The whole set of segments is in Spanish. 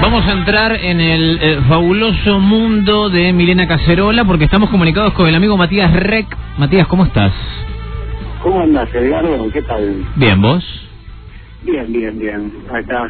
Vamos a entrar en el fabuloso mundo de Milena Cacerola porque estamos comunicados con el amigo Matías Rec. Matías, ¿cómo estás? ¿Cómo andás, Edgardo? ¿Qué tal? Bien, ¿vos? Bien. Acá,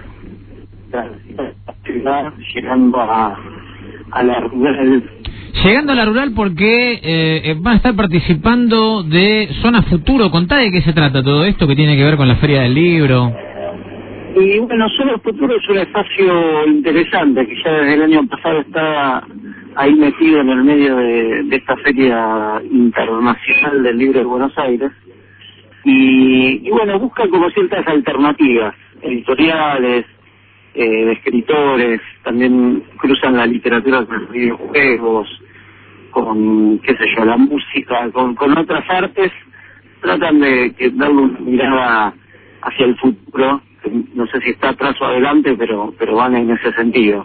llegando a la rural. Llegando a la rural porque van a estar participando de Zona Futuro. Contá de qué se trata todo esto que tiene que ver con la Feria del Libro. Y bueno, Zona Futuro es un espacio interesante que ya desde el año pasado está ahí metido en el medio de esta Feria Internacional del Libro de Buenos Aires. Y bueno, busca como ciertas alternativas editoriales, de escritores, también cruzan la literatura con los videojuegos, con, qué sé yo, la música, con otras artes, tratan de darle una mirada hacia el futuro, no sé si está atrás o adelante, pero van en ese sentido.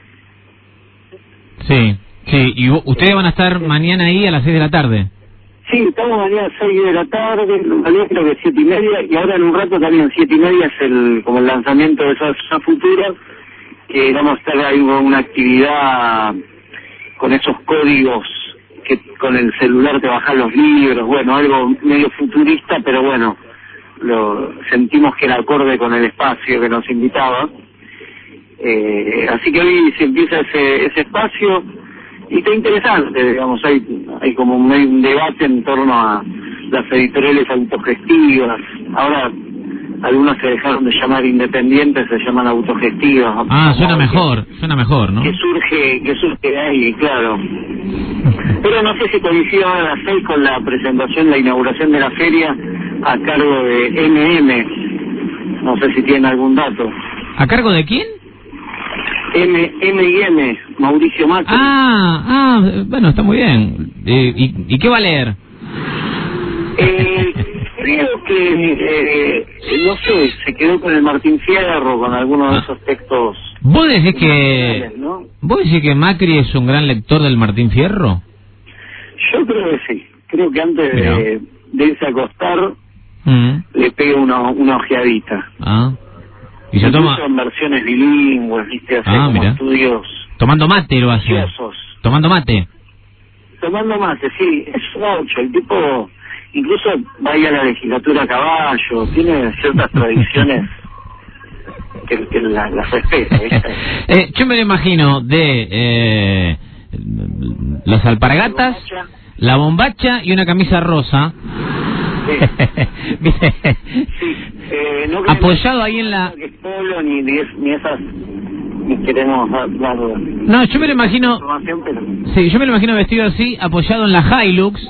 Sí, y ustedes van a estar mañana ahí a las 6 de la tarde. Sí, estamos mañana a 6 de la tarde, en realidad creo que 7:30, y ahora en un rato también 7:30 es como el lanzamiento de esa Futura, que vamos a estar ahí con una actividad con esos códigos que con el celular te bajan los libros, bueno, algo medio futurista, pero bueno, lo sentimos que era acorde con el espacio que nos invitaba. Así que hoy se empieza ese espacio. Y está interesante, digamos, hay como un debate en torno a las editoriales autogestivas. Ahora algunas se dejaron de llamar independientes, se llaman autogestivas. Ah, suena mejor, ¿no? Que surge de ahí, claro. Pero no sé si coincide a las 6 con la presentación, la inauguración de la feria a cargo de MM. No sé si tienen algún dato. ¿A cargo de quién? M&M, Mauricio Macri. Bueno, está muy bien. ¿Y qué va a leer? Creo que, no sé, se quedó con el Martín Fierro, con algunos de esos textos. ¿Vos decís que Macri es un gran lector del Martín Fierro? Yo creo que sí. Creo que antes de irse a acostar, le pega una ojeadita. Y se toma en versiones bilingües, viste, hace como mira. estudios. Tomando mate lo hace. Tomando mate, sí, es un gaucho. El tipo incluso va a ir a la legislatura a caballo, tiene ciertas tradiciones que las respeta, ¿viste? Yo me lo imagino de las alpargatas, la bombacha y una camisa rosa. ¿Viste? Sí, no apoyado ahí en la... Polo, ni esas, ni queremos dar... No, yo me lo imagino... Pero... Sí, yo me lo imagino vestido así, apoyado en la Hilux,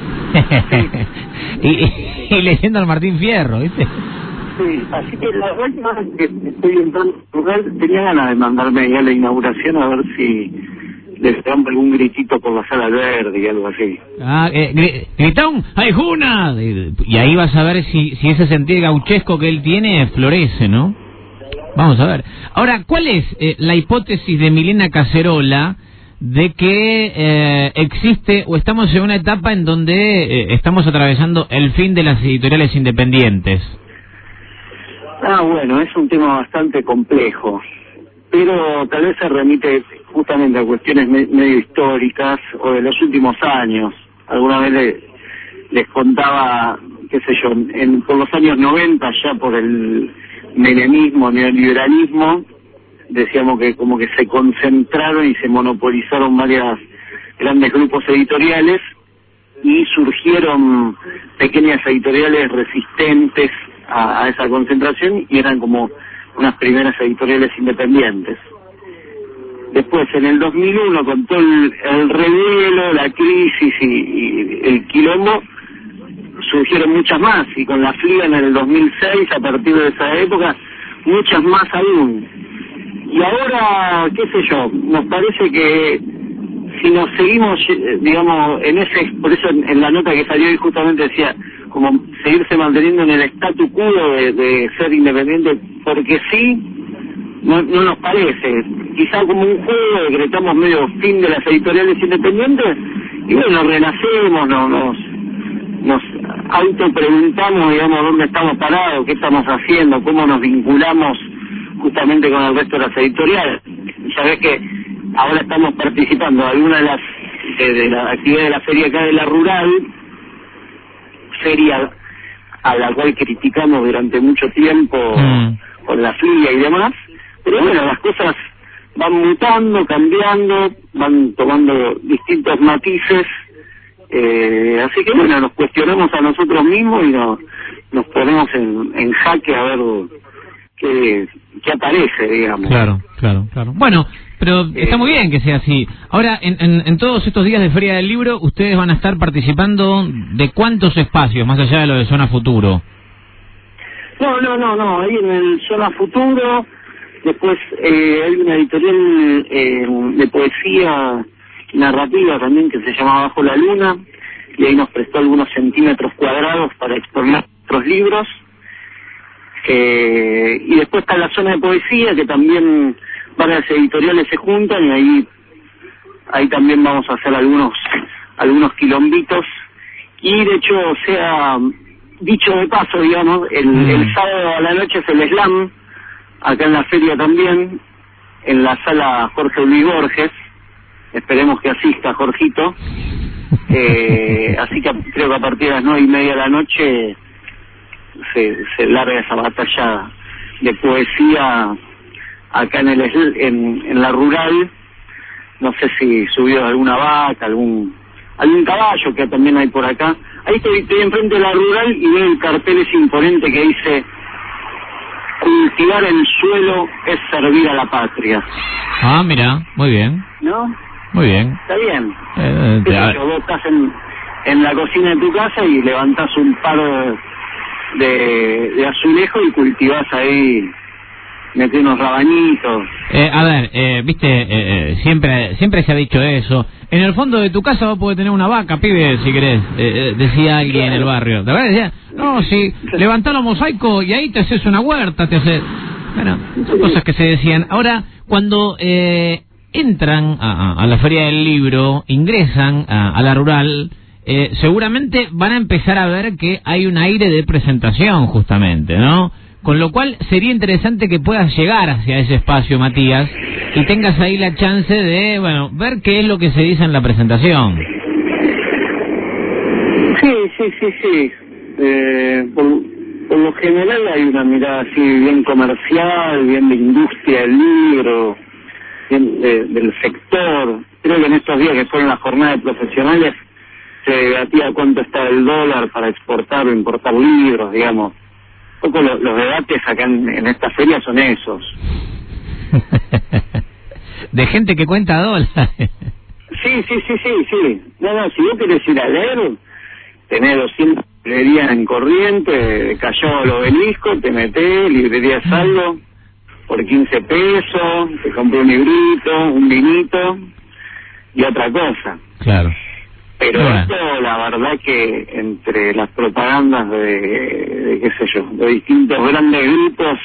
y leyendo al Martín Fierro, ¿viste? Sí, así que la última vez que estoy entrando en lugar, tenía ganas de mandarme ya a la inauguración a ver si les dan algún gritito por la Sala Verde y algo así. Grita un ¡Aijuna! Y ahí vas a ver si ese sentido gauchesco que él tiene florece, ¿no? Vamos a ver. Ahora, ¿cuál es la hipótesis de Milena Cacerola de que existe o estamos en una etapa en donde estamos atravesando el fin de las editoriales independientes? Bueno, es un tema bastante complejo, pero tal vez se remite justamente a cuestiones medio históricas o de los últimos años. Alguna vez les contaba, qué sé yo, por los años 90, ya por el menemismo, neoliberalismo, decíamos que como que se concentraron y se monopolizaron varios grandes grupos editoriales y surgieron pequeñas editoriales resistentes a esa concentración y eran como unas primeras editoriales independientes. Después, en el 2001, con todo el revuelo, la crisis y el quilombo, surgieron muchas más, y con la FLIA en el 2006, a partir de esa época, muchas más aún. Y ahora, qué sé yo, nos parece que si nos seguimos, digamos, por eso en la nota que salió hoy justamente decía, como seguirse manteniendo en el statu quo de ser independiente, porque sí, no nos parece. Quizá como un juego decretamos medio fin de las editoriales independientes, y bueno, renacemos, nos autopreguntamos, digamos, dónde estamos parados, qué estamos haciendo, cómo nos vinculamos justamente con el resto de las editoriales. sabés que ahora estamos participando de alguna de las actividades de la feria acá de la Rural, feria a la cual criticamos durante mucho tiempo con la FLIA y demás, pero bueno, las cosas van mutando, cambiando, van tomando distintos matices, así que bueno, nos cuestionamos a nosotros mismos y nos ponemos en jaque a ver qué aparece, digamos. Claro. Bueno, pero está muy bien que sea así. Ahora, en todos estos días de Feria del Libro, ustedes van a estar participando de cuántos espacios, más allá de lo de Zona Futuro. No, ahí en el Zona Futuro, después hay una editorial de poesía narrativa también que se llama Bajo la Luna, y ahí nos prestó algunos centímetros cuadrados para exponer otros libros. Y después está la zona de poesía, que también varias editoriales se juntan, y ahí también vamos a hacer algunos quilombitos. Y de hecho, o sea, dicho de paso, digamos, el sábado a la noche es el slam, acá en la feria también, en la sala Jorge Luis Borges. Esperemos que asista Jorgito. Así que creo que a partir de las 9:30 de la noche se larga esa batalla de poesía acá en la Rural. No sé si subió alguna vaca, algún caballo que también hay por acá. Ahí estoy enfrente de la Rural y veo el cartel ese imponente que dice: cultivar el suelo es servir a la patria. Ah, mira, muy bien. ¿No? Muy bien. Está bien. Vos estás en la cocina de tu casa y levantás un par de azulejo y cultivás ahí, metés unos rabanitos. A ver, viste, siempre se ha dicho eso. En el fondo de tu casa vos podés tener una vaca, pibe, si querés, decía alguien en el barrio. ¿De verdad? Decía, no, si levantás los mosaicos y ahí te haces una huerta, Bueno, son cosas que se decían. Ahora, cuando entran a la Feria del Libro, ingresan a la Rural, seguramente van a empezar a ver que hay un aire de presentación, justamente, ¿no? Con lo cual sería interesante que puedas llegar hacia ese espacio, Matías, y tengas ahí la chance de, bueno, ver qué es lo que se dice en la presentación. Sí. Por lo general hay una mirada así bien comercial, bien de industria del libro, bien del sector. Creo que en estos días que fueron las jornadas de profesionales se debatía cuánto está el dólar para exportar o importar libros, digamos. Un poco los debates acá en esta feria son esos. De gente que cuenta dólares. Sí. No, si vos querés ir a leer, tenés 200 librerías en Corrientes, Callao al Obelisco, te metés, librería Saldo, por 15 pesos, te compré un librito, un vinito y otra cosa. Claro. Pero esto, la verdad que entre las propagandas de qué sé yo, de distintos grandes grupos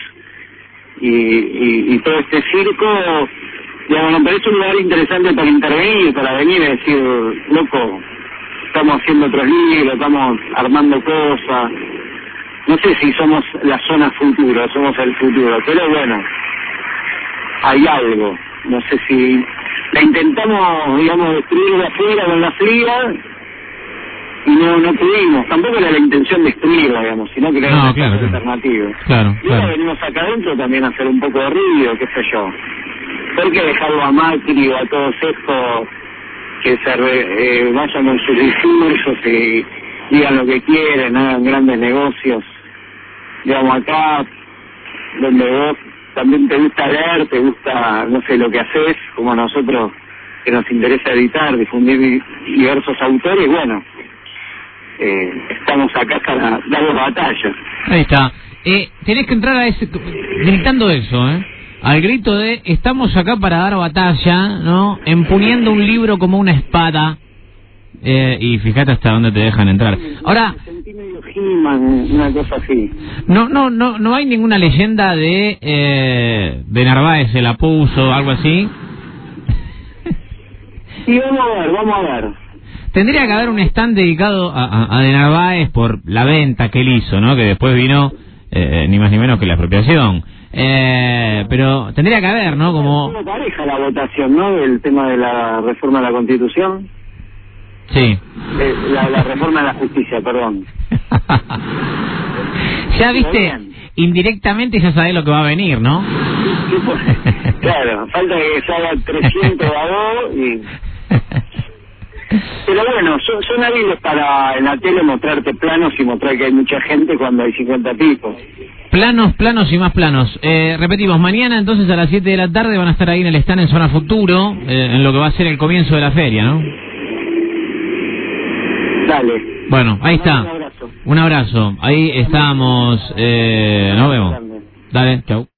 y todo este circo, digamos, me parece un lugar interesante para intervenir, para venir y decir, loco, estamos haciendo otros libros, estamos armando cosas. No sé si somos la zona futuro, somos el futuro, pero bueno, hay algo. No sé si la intentamos, digamos, destruir de afuera con la FLIA y no pudimos. Tampoco era la intención destruirla, digamos, sino que era una alternativa. Claro. Y ahora venimos acá adentro también a hacer un poco de ruido, qué sé yo. ¿Por qué dejarlo a Macri o a todos estos que se vayan con sus discursos y digan lo que quieren, hagan grandes negocios? Digamos, acá donde vos también te gusta leer, te gusta, no sé, lo que haces, como a nosotros que nos interesa editar, difundir diversos autores, bueno, estamos acá para dar batallas. Ahí está. Tenés que entrar a ese, gritando eso, al grito de estamos acá para dar batalla, ¿no? Empuñando un libro como una espada. Y fíjate hasta dónde te dejan entrar. Ahora, una cosa así. No hay ninguna leyenda de Narváez se la puso, algo así. Sí, vamos a ver. Tendría que haber un stand dedicado a de Narváez por la venta que él hizo, ¿no? Que después vino ni más ni menos que la expropiación. Pero tendría que haber, ¿no? Como... pareja la votación, ¿no? Del tema de la reforma de la Constitución. Sí. La reforma de la justicia, perdón. Ya viste, indirectamente ya sabés lo que va a venir, ¿no? Claro, falta que salgan 300 a vos y... Pero bueno, son hábiles para en la tele mostrarte planos y mostrar que hay mucha gente cuando hay 50 tipos. Planos y más planos. Repetimos, mañana entonces a las 7 de la tarde van a estar ahí en el stand en Zona Futuro, en lo que va a ser el comienzo de la feria, ¿no? Dale. Bueno, ahí está. Un abrazo. Ahí estamos. Nos vemos. Dale, chau.